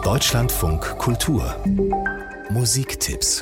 Deutschlandfunk Kultur Musiktipps.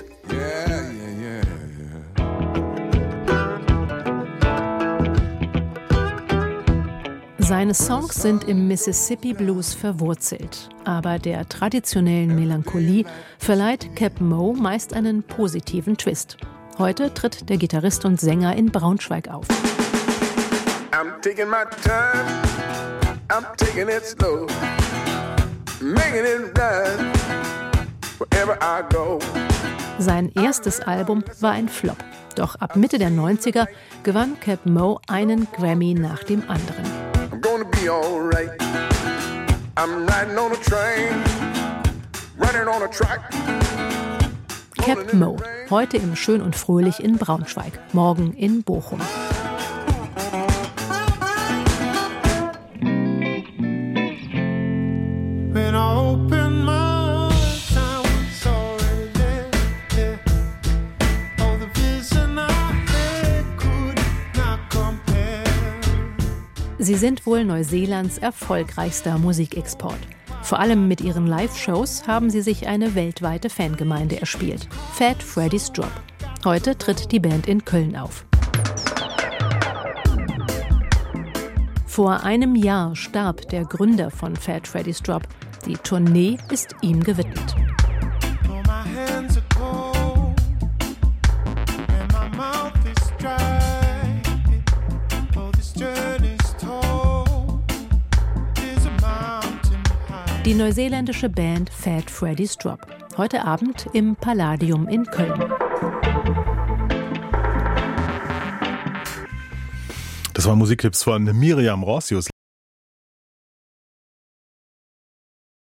Seine Songs sind im Mississippi Blues verwurzelt, aber der traditionellen Melancholie verleiht Cap Moe meist einen positiven Twist. Heute tritt der Gitarrist und Sänger in Braunschweig auf. I'm taking my time, I'm taking it slow, making it right, wherever I go. Sein erstes Album war ein Flop, doch ab Mitte der 90er gewann Cap Moe einen Grammy nach dem anderen. I'm gonna be alright, I'm riding on a train, running on a track. Cap Moe, heute im Schön und Fröhlich in Braunschweig, morgen in Bochum. Sie sind wohl Neuseelands erfolgreichster Musikexport. Vor allem mit ihren Live-Shows haben sie sich eine weltweite Fangemeinde erspielt. Fat Freddy's Drop. Heute tritt die Band in Köln auf. Vor einem Jahr starb der Gründer von Fat Freddy's Drop. Die Tournee ist ihm gewidmet. Die neuseeländische Band Fat Freddy's Drop. Heute Abend im Palladium in Köln. Das waren Musiktipps von Miriam Rossius.